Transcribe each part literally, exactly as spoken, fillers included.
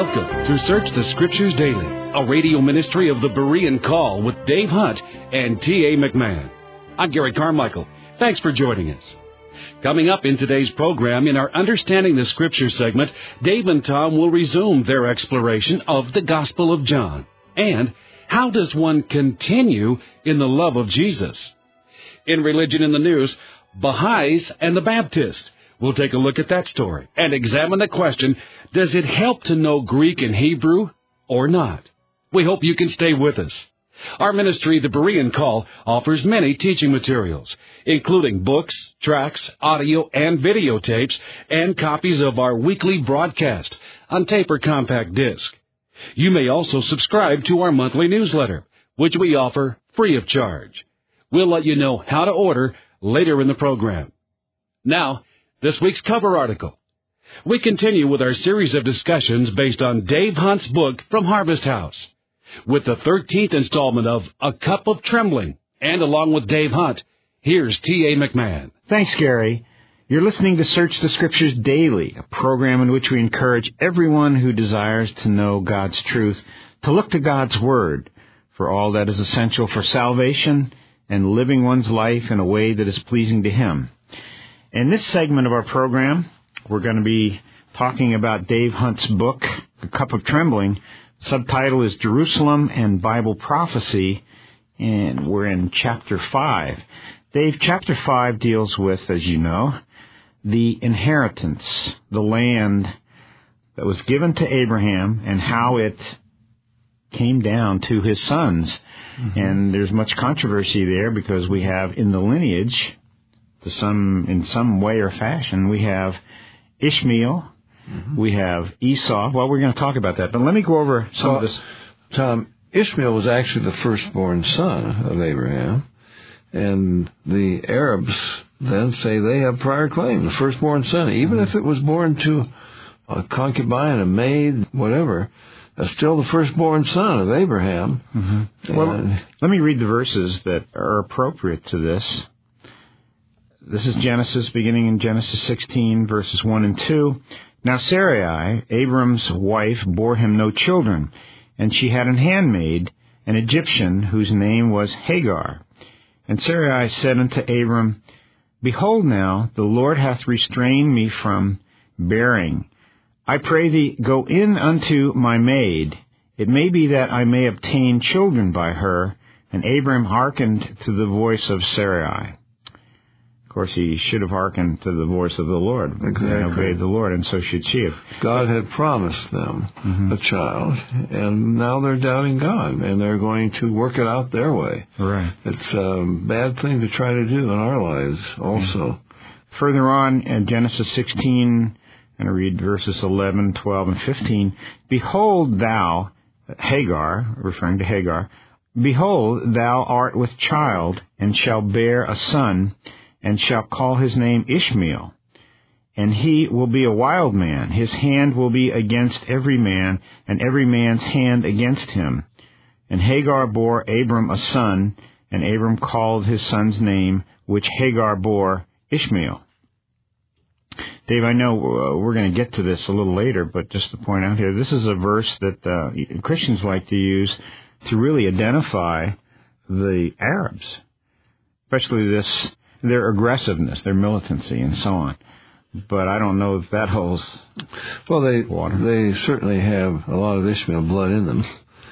Welcome to Search the Scriptures Daily, a radio ministry of the Berean Call with Dave Hunt and T A. McMahon. I'm Gary Carmichael. Thanks for joining us. Coming up in today's program, in our Understanding the Scriptures segment, Dave and Tom will resume their exploration of the Gospel of John. And how does one continue in the love of Jesus? In Religion in the News, Baha'is and the Baptist. We'll take a look at that story and examine the question, does it help to know Greek and Hebrew or not? We hope you can stay with us. Our ministry, the Berean Call, offers many teaching materials, including books, tracts, audio, and videotapes, and copies of our weekly broadcast on tape or compact disc. You may also subscribe to our monthly newsletter, which we offer free of charge. We'll let you know how to order later in the program. Now, this week's cover article. We continue with our series of discussions based on Dave Hunt's book From Harvest House, with the thirteenth installment of A Cup of Trembling. And along with Dave Hunt, here's T A. McMahon. Thanks, Gary. You're listening to Search the Scriptures Daily, a program in which we encourage everyone who desires to know God's truth to look to God's Word for all that is essential for salvation and living one's life in a way that is pleasing to Him. In this segment of our program, we're going to be talking about Dave Hunt's book, A Cup of Trembling. Subtitle is Jerusalem and Bible Prophecy, and we're in Chapter five. Dave, Chapter five deals with, as you know, the inheritance, the land that was given to Abraham and how it came down to his sons. Mm-hmm. And there's much controversy there because we have in the lineage, to some in some way or fashion, we have Ishmael, mm-hmm. we have Esau. Well, we're going to talk about that, but let me go over some well, of this. Tom, Ishmael was actually the firstborn son of Abraham, and the Arabs then say they have prior claim, the firstborn son, even mm-hmm. if it was born to a concubine, a maid, whatever, uh, still the firstborn son of Abraham. Mm-hmm. Well, let me read the verses that are appropriate to this. This is Genesis, beginning in Genesis sixteen, verses one and two. Now Sarai, Abram's wife, bore him no children, and she had an handmaid, an Egyptian, whose name was Hagar. And Sarai said unto Abram, Behold now, the Lord hath restrained me from bearing. I pray thee, go in unto my maid. It may be that I may obtain children by her. And Abram hearkened to the voice of Sarai. Of course, he should have hearkened to the voice of the Lord. Exactly. And obeyed the Lord, and so should she have. God had promised them mm-hmm. a child, and now they're doubting God, and they're going to work it out their way. Right. It's a bad thing to try to do in our lives also. Mm-hmm. Further on, in Genesis sixteen, I'm going to read verses eleven, twelve, and fifteen. Behold thou, Hagar, referring to Hagar, Behold, thou art with child, and shalt bear a son, and shall call his name Ishmael. And he will be a wild man. His hand will be against every man, and every man's hand against him. And Hagar bore Abram a son, and Abram called his son's name, which Hagar bore, Ishmael. Dave, I know uh, we're going to get to this a little later, but just to point out here, this is a verse that uh, Christians like to use to really identify the Arabs, especially this their aggressiveness, their militancy, and so on. But I don't know if that holds well, they, water. They certainly have a lot of Ishmael blood in them.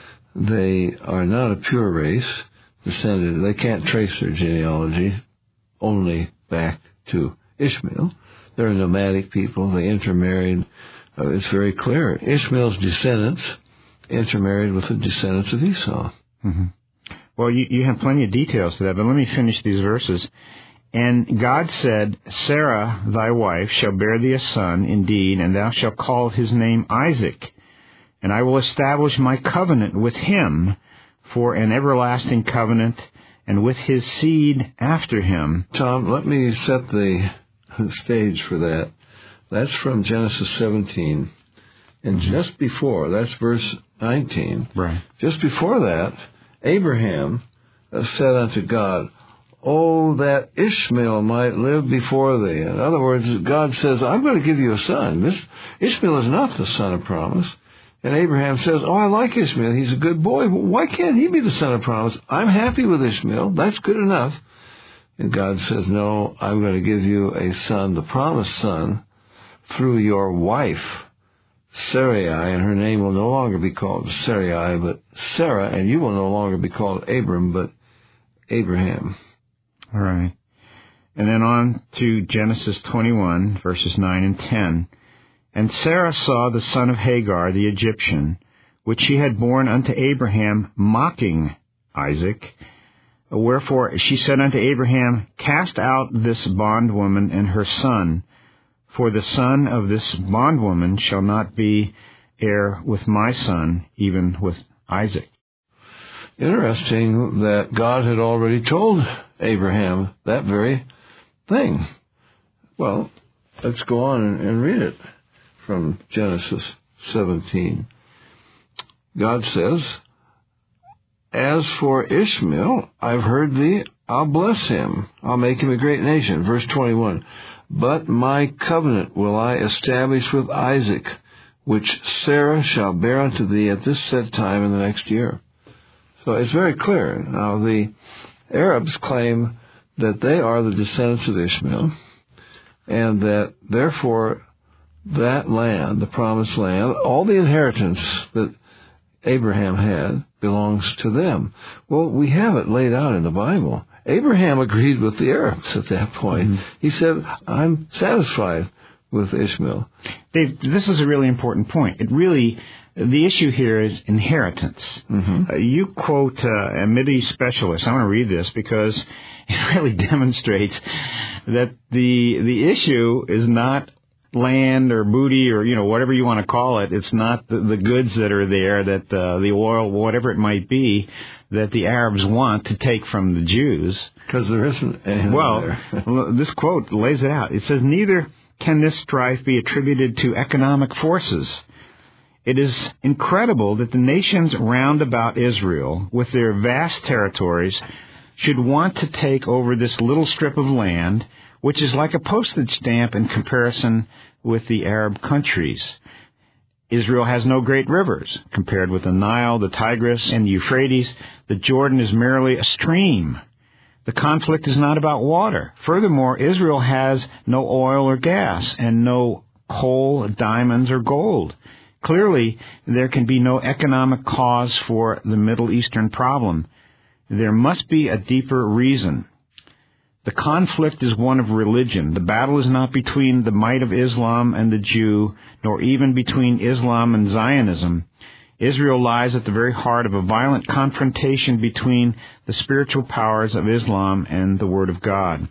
They are not a pure race, descended. They can't trace their genealogy only back to Ishmael. They're a nomadic people. They intermarried. Uh, it's very clear. Ishmael's descendants intermarried with the descendants of Esau. Mm-hmm. Well, you, you have plenty of details to that, but let me finish these verses. And God said, Sarah, thy wife, shall bear thee a son, indeed, and thou shalt call his name Isaac. And I will establish my covenant with him for an everlasting covenant, and with his seed after him. Tom, let me set the stage for that. That's from Genesis seventeen. And just before, that's verse nineteen. Right. Just before that, Abraham said unto God, Oh, that Ishmael might live before thee. In other words, God says, I'm going to give you a son. This Ishmael is not the son of promise. And Abraham says, oh, I like Ishmael. He's a good boy. Why can't he be the son of promise? I'm happy with Ishmael. That's good enough. And God says, no, I'm going to give you a son, the promised son, through your wife, Sarai, and her name will no longer be called Sarai, but Sarah, and you will no longer be called Abram, but Abraham. All right. And then on to Genesis twenty-one, verses nine and ten. And Sarah saw the son of Hagar, the Egyptian, which she had borne unto Abraham, mocking Isaac. Wherefore she said unto Abraham, cast out this bondwoman and her son, for the son of this bondwoman shall not be heir with my son, even with Isaac. Interesting that God had already told Abraham that very thing. Well, let's go on and, and read it from Genesis seventeen. God says, as for Ishmael, I've heard thee, I'll bless him. I'll make him a great nation. Verse twenty-one, but my covenant will I establish with Isaac, which Sarah shall bear unto thee at this set time in the next year. So it's very clear. Now, the Arabs claim that they are the descendants of Ishmael, and that, therefore, that land, the promised land, all the inheritance that Abraham had belongs to them. Well, we have it laid out in the Bible. Abraham agreed with the Arabs at that point. Mm-hmm. He said, I'm satisfied with Ishmael. Dave, this is a really important point. It really, the issue here is inheritance. Mm-hmm. Uh, you quote uh, a Mideast specialist. I want to read this because it really demonstrates that the the issue is not land or booty or, you know, whatever you want to call it. It's not the, the goods that are there, that uh, the oil, whatever it might be, that the Arabs want to take from the Jews. Because there isn't anything well, there. This quote lays it out. It says, neither can this strife be attributed to economic forces. It is incredible that the nations round about Israel, with their vast territories, should want to take over this little strip of land, which is like a postage stamp in comparison with the Arab countries. Israel has no great rivers. Compared with the Nile, the Tigris, and the Euphrates, the Jordan is merely a stream. The conflict is not about water. Furthermore, Israel has no oil or gas, and no coal, diamonds, or gold. Clearly, there can be no economic cause for the Middle Eastern problem. There must be a deeper reason. The conflict is one of religion. The battle is not between the might of Islam and the Jew, nor even between Islam and Zionism. Israel lies at the very heart of a violent confrontation between the spiritual powers of Islam and the Word of God.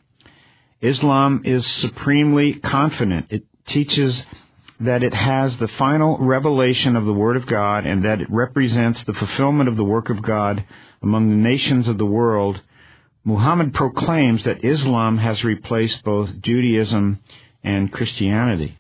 Islam is supremely confident. It teaches that it has the final revelation of the Word of God and that it represents the fulfillment of the work of God among the nations of the world. Muhammad proclaims that Islam has replaced both Judaism and Christianity.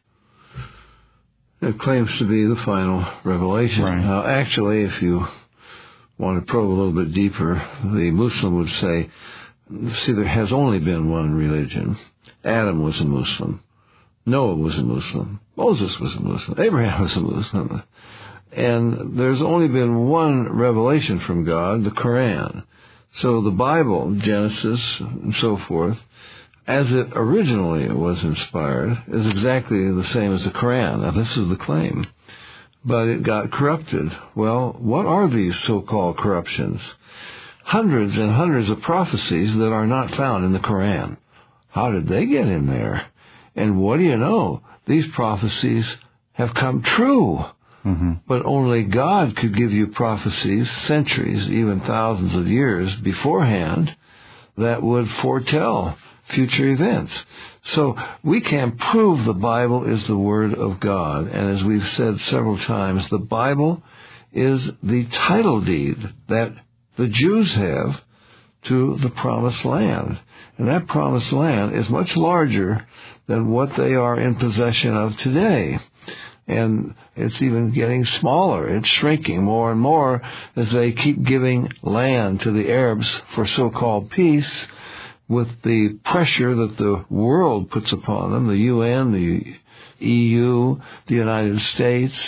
It claims to be the final revelation. Right. Now, actually, if you want to probe a little bit deeper, the Muslim would say, see, there has only been one religion. Adam was a Muslim. Noah was a Muslim. Moses was a Muslim. Abraham was a Muslim. And there's only been one revelation from God, the Quran. So the Bible, Genesis, and so forth, as it originally was inspired, is exactly the same as the Quran. Now, this is the claim. But it got corrupted. Well, what are these so-called corruptions? Hundreds and hundreds of prophecies that are not found in the Quran. How did they get in there? And what do you know? These prophecies have come true. Mm-hmm. But only God could give you prophecies centuries, even thousands of years beforehand that would foretell future events. So we can prove the Bible is the Word of God. And as we've said several times, the Bible is the title deed that the Jews have to the Promised Land. And that Promised Land is much larger than what they are in possession of today. And it's even getting smaller. It's shrinking more and more as they keep giving land to the Arabs for so-called peace, with the pressure that the world puts upon them, the U N, the E U, the United States,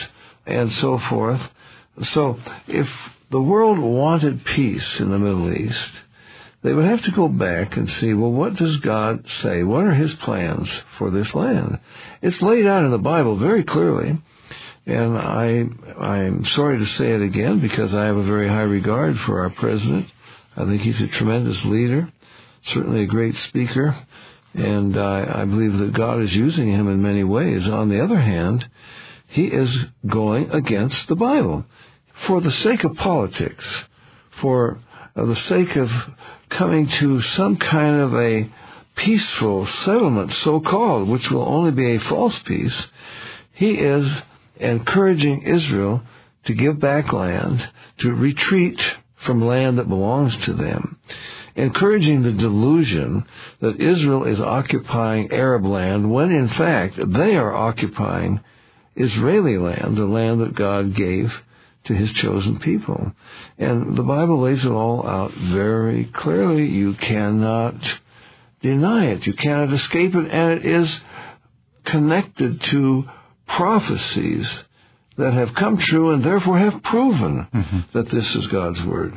and so forth. So if the world wanted peace in the Middle East, they would have to go back and see, well, what does God say? What are his plans for this land? It's laid out in the Bible very clearly, and I, I'm sorry to say it again because I have a very high regard for our president. I think he's a tremendous leader, certainly a great speaker, and I, I believe that God is using him in many ways. On the other hand, he is going against the Bible for the sake of politics, for uh, the sake of coming to some kind of a peaceful settlement, so-called, which will only be a false peace. He is encouraging Israel to give back land, to retreat from land that belongs to them, encouraging the delusion that Israel is occupying Arab land when, in fact, they are occupying Israeli land, the land that God gave to his chosen people. And the Bible lays it all out very clearly. You cannot deny it. You cannot escape it. And it is connected to prophecies that have come true and therefore have proven mm-hmm. that this is God's Word.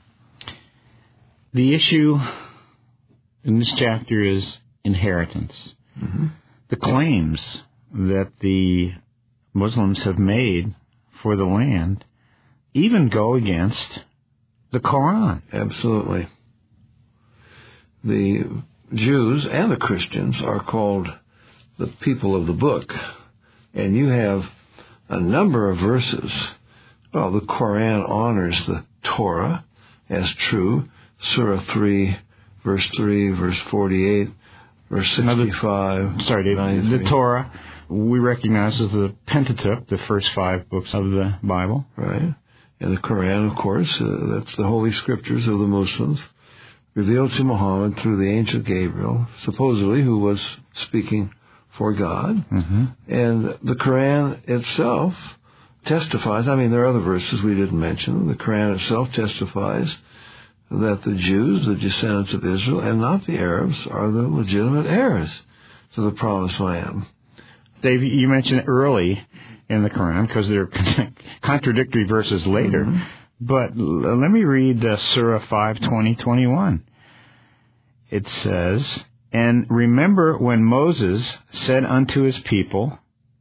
The issue in this chapter is inheritance. Mm-hmm. The claims that the Muslims have made for the land even go against the Quran. Absolutely. The Jews and the Christians are called the people of the book. And you have a number of verses. Well, the Quran honors the Torah as true. Surah three, verse three, verse forty-eight, verse sixty-five. Another, sorry, David. The Torah we recognize as the Pentateuch, the first five books of the Bible. Right. And the Quran, of course, uh, that's the holy scriptures of the Muslims, revealed to Muhammad through the angel Gabriel, supposedly, who was speaking for God. Mm-hmm. And the Quran itself testifies, I mean, there are other verses we didn't mention. The Quran itself testifies that the Jews, the descendants of Israel, and not the Arabs, are the legitimate heirs to the promised land. Dave, you mentioned early in the Quran, because there are contradictory verses later, mm-hmm. but l- let me read uh, Surah five, twenty, twenty-one. It says, "And remember when Moses said unto his people,"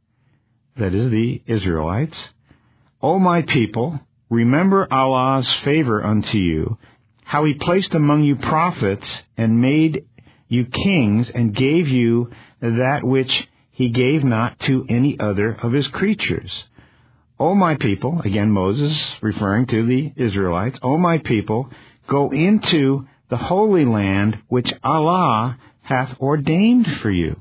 that is the Israelites, "O my people, remember Allah's favor unto you, how he placed among you prophets and made you kings and gave you that which he gave not to any other of his creatures. O my people," again Moses referring to the Israelites, "O my people, go into the holy land which Allah hath ordained for you."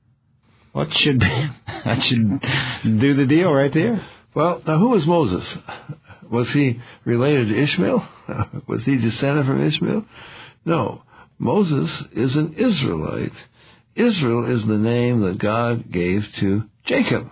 What should that should do the deal right there? Well, now who was Moses? Was he related to Ishmael? Was he descended from Ishmael? No. Moses is an Israelite. Israel is the name that God gave to Jacob.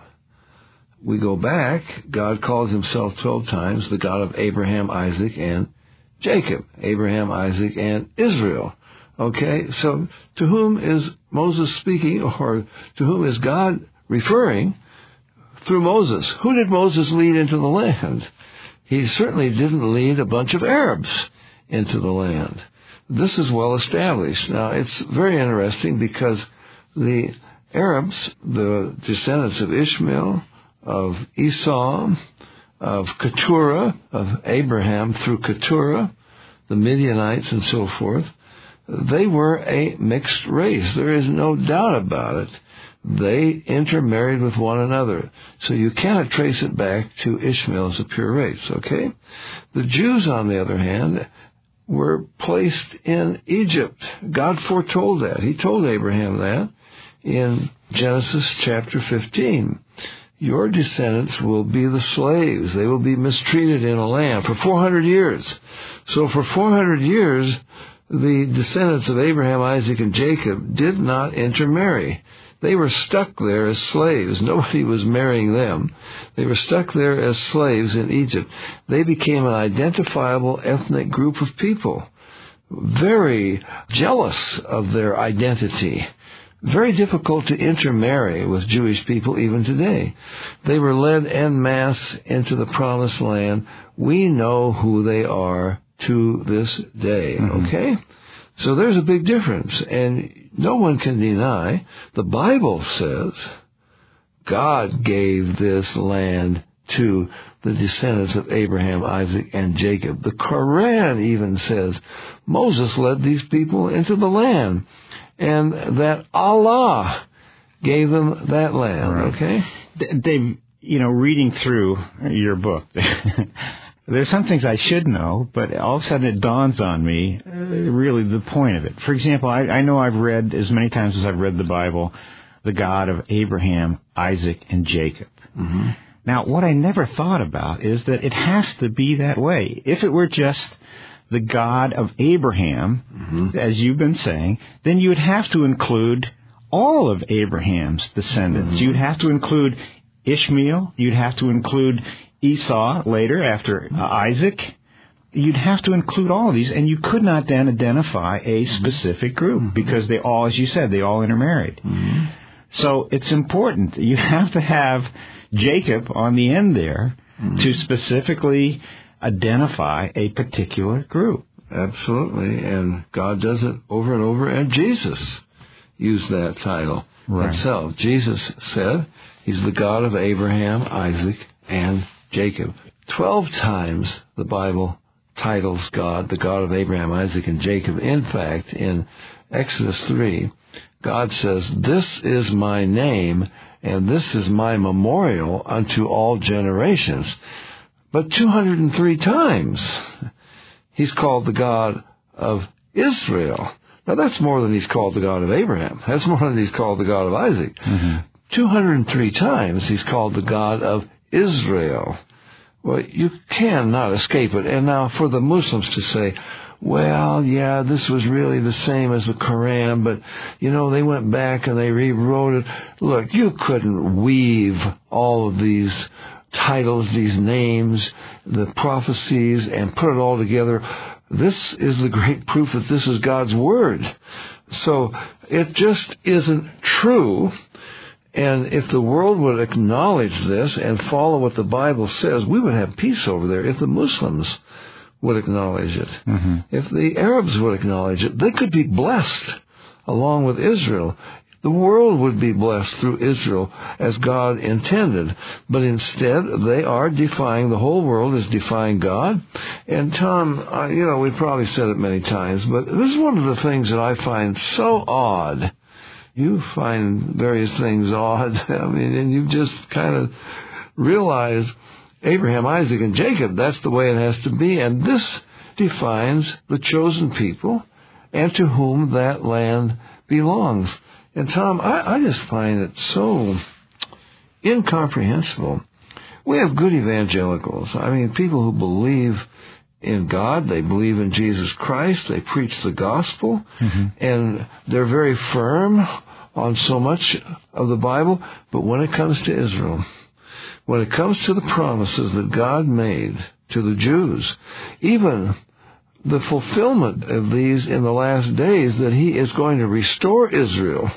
We go back, God calls himself twelve times the God of Abraham, Isaac, and Jacob. Abraham, Isaac, and Israel. Okay, so to whom is Moses speaking, or to whom is God referring through Moses? Who did Moses lead into the land? He certainly didn't lead a bunch of Arabs into the land. This is well established. Now, it's very interesting because the Arabs, the descendants of Ishmael, of Esau, of Keturah, of Abraham through Keturah, the Midianites and so forth, they were a mixed race. There is no doubt about it. They intermarried with one another. So you cannot trace it back to Ishmael as a pure race, okay? The Jews, on the other hand, were placed in Egypt. God foretold that. He told Abraham that in Genesis chapter fifteen. Your descendants will be the slaves. They will be mistreated in a land for four hundred years. So for four hundred years, the descendants of Abraham, Isaac, and Jacob did not intermarry. They were stuck there as slaves. Nobody was marrying them. They were stuck there as slaves in Egypt. They became an identifiable ethnic group of people, very jealous of their identity, very difficult to intermarry with Jewish people even today. They were led en masse into the Promised Land. We know who they are to this day, mm-hmm. okay? So there's a big difference, and no one can deny. The Bible says God gave this land to the descendants of Abraham, Isaac, and Jacob. The Quran even says Moses led these people into the land, and that Allah gave them that land, right. okay? Dave, you know, reading through your book, there's some things I should know, but all of a sudden it dawns on me uh, really the point of it. For example, I, I know I've read, as many times as I've read the Bible, the God of Abraham, Isaac, and Jacob. Mm-hmm. Now, what I never thought about is that it has to be that way. If it were just the God of Abraham, mm-hmm. as you've been saying, then you would have to include all of Abraham's descendants. Mm-hmm. You'd have to include Ishmael. You'd have to include Esau later after uh, Isaac. You'd have to include all of these, and you could not then identify a specific group mm-hmm. because they all, as you said, they all intermarried. Mm-hmm. So it's important. You have to have Jacob on the end there mm-hmm. to specifically identify a particular group. Absolutely, and God does it over and over, and Jesus used that title right. himself. Jesus said he's the God of Abraham, Isaac, and Jacob. Twelve times the Bible titles God the God of Abraham, Isaac, and Jacob. In fact, in Exodus three, God says, "This is my name, and this is my memorial unto all generations." But two hundred three times he's called the God of Israel. Now that's more than he's called the God of Abraham. That's more than he's called the God of Isaac. Mm-hmm. two hundred three times he's called the God of Israel. Well, you cannot escape it. And now for the Muslims to say, well, yeah, this was really the same as the Quran, but, you know, they went back and they rewrote it. Look, you couldn't weave all of these titles, these names, the prophecies, and put it all together. This is the great proof that this is God's Word. So it just isn't true. And if the world would acknowledge this and follow what the Bible says, we would have peace over there. If the Muslims would acknowledge it, mm-hmm. if the Arabs would acknowledge it, they could be blessed along with Israel. The world would be blessed through Israel as God intended. But instead, they are defying, the whole world is defying God. And Tom, uh, you know, we've probably said it many times, but this is one of the things that I find so odd. You find various things odd. I mean, and you just kind of realize Abraham, Isaac, and Jacob, that's the way it has to be. And this defines the chosen people and to whom that land belongs. And Tom, I, I just find it so incomprehensible. We have good evangelicals. I mean, people who believe in God, they believe in Jesus Christ, they preach the gospel, mm-hmm. and they're very firm on so much of the Bible. But when it comes to Israel, when it comes to the promises that God made to the Jews, even the fulfillment of these in the last days, that he is going to restore Israel,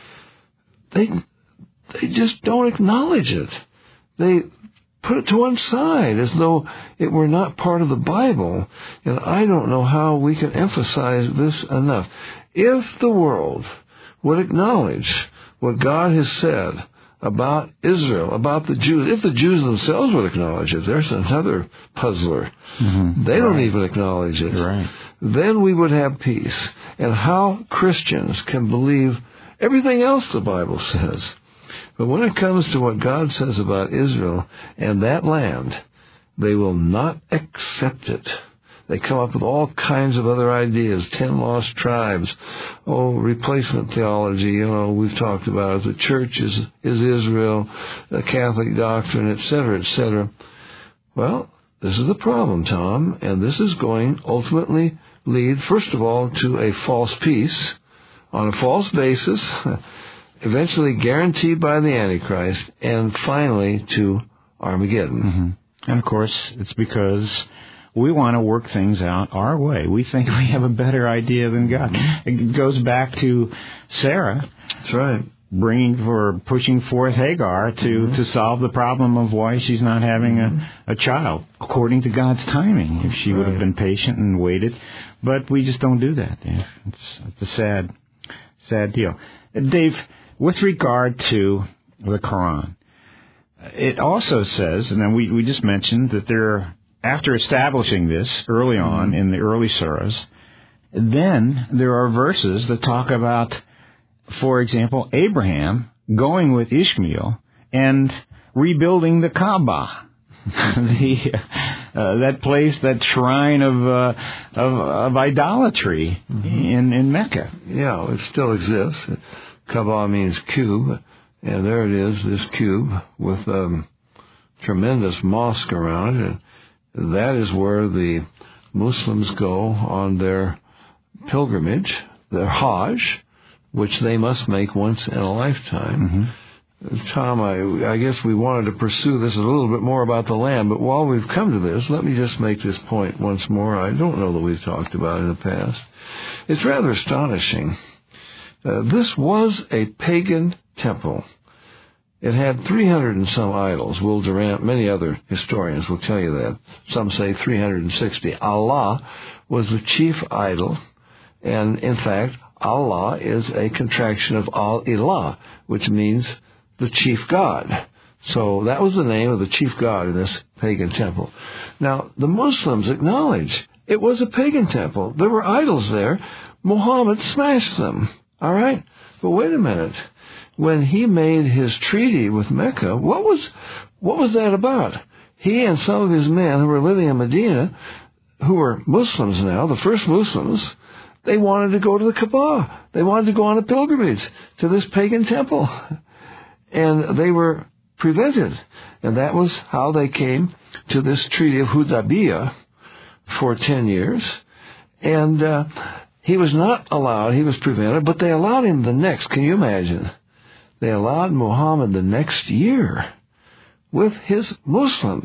they they just don't acknowledge it. They put it to one side as though it were not part of the Bible. And I don't know how we can emphasize this enough. If the world would acknowledge what God has said about Israel, about the Jews, if the Jews themselves would acknowledge it, there's another puzzler. Mm-hmm. They don't right. even acknowledge it. Right. Then we would have peace. And how Christians can believe everything else the Bible says. But when it comes to what God says about Israel and that land, they will not accept it. They come up with all kinds of other ideas, ten lost tribes, oh, replacement theology, you know, we've talked about it. The church is, is Israel, the Catholic doctrine, et cetera, et cetera. Well, this is the problem, Tom, and this is going ultimately lead, first of all, to a false peace on a false basis, eventually guaranteed by the Antichrist, and finally to Armageddon. Mm-hmm. And of course, it's because we want to work things out our way. We think we have a better idea than God. It goes back to Sarah. That's right. Bringing for pushing forth Hagar to, mm-hmm. to solve the problem of why she's not having mm-hmm. a, a child, according to God's timing. If she right. would have been patient and waited, but we just don't do that. It's, it's a sad, sad deal. Dave, with regard to the Quran, it also says, and then we, we just mentioned that there, after establishing this early on mm-hmm. in the early surahs, then there are verses that talk about, for example, Abraham going with Ishmael and rebuilding the Kaaba, the, uh, that place, that shrine of uh, of, of idolatry mm-hmm. in, in Mecca. Yeah, it still exists. Kaaba means cube, and there it is, this cube with a um, tremendous mosque around it. And that is where the Muslims go on their pilgrimage, their Hajj, which they must make once in a lifetime. Mm-hmm. Tom, I, I guess we wanted to pursue this a little bit more about the land, but while we've come to this, let me just make this point once more. I don't know that we've talked about it in the past. It's rather astonishing. Uh, this was a pagan temple. It had three hundred and some idols. Will Durant, many other historians will tell you that. Some say three hundred sixty. Allah was the chief idol, and in fact, Allah is a contraction of Al-Ilah, which means the chief god. So that was the name of the chief god in this pagan temple. Now, the Muslims acknowledge it was a pagan temple. There were idols there. Muhammad smashed them. All right? But wait a minute. When he made his treaty with Mecca, what was what was that about? He and some of his men who were living in Medina, who were Muslims now, the first Muslims, they wanted to go to the Kaaba. They wanted to go on a pilgrimage to this pagan temple. And they were prevented. And that was how they came to this Treaty of Hudaybiyah for ten years. And uh, he was not allowed, he was prevented, but they allowed him the next, can you imagine? They allowed Muhammad the next year with his Muslims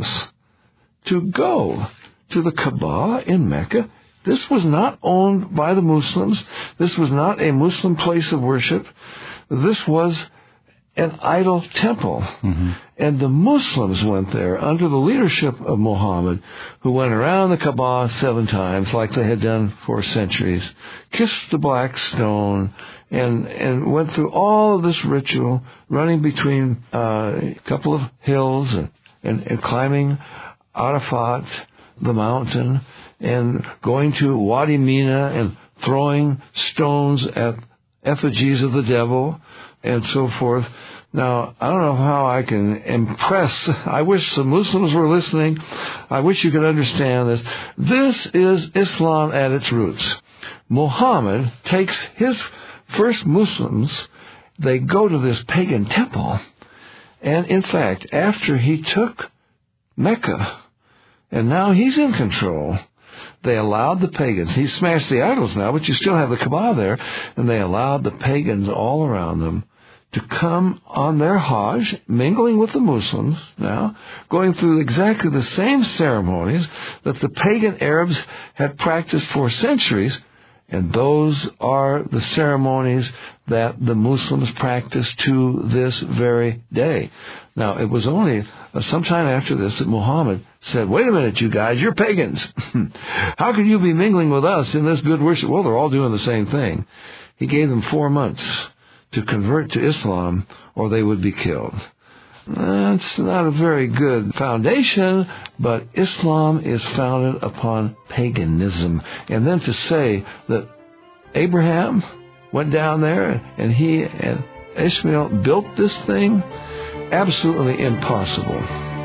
to go to the Kaaba in Mecca. This was not owned by the Muslims. This was not a Muslim place of worship. This was an idol temple. Mm-hmm. And the Muslims went there under the leadership of Muhammad, who went around the Kaaba seven times like they had done for centuries, kissed the black stone, and, and went through all of this ritual, running between uh, a couple of hills and, and, and climbing Arafat, the mountain, and going to Wadi Mina and throwing stones at effigies of the devil and so forth. Now, I don't know how I can impress. I wish some Muslims were listening. I wish you could understand this. This is Islam at its roots. Muhammad takes his first Muslims, they go to this pagan temple, and in fact, after he took Mecca, and now he's in control, they allowed the pagans, he smashed the idols now, but you still have the Kaaba there, and they allowed the pagans all around them to come on their Hajj, mingling with the Muslims now, going through exactly the same ceremonies that the pagan Arabs had practiced for centuries, and those are the ceremonies that the Muslims practice to this very day. Now, it was only uh, sometime after this that Muhammad said, wait a minute, you guys, you're pagans. How can you be mingling with us in this good worship? Well, they're all doing the same thing. He gave them four months to convert to Islam, or they would be killed. That's not a very good foundation, but Islam is founded upon paganism. And then to say that Abraham went down there and he and Ishmael built this thing, absolutely impossible.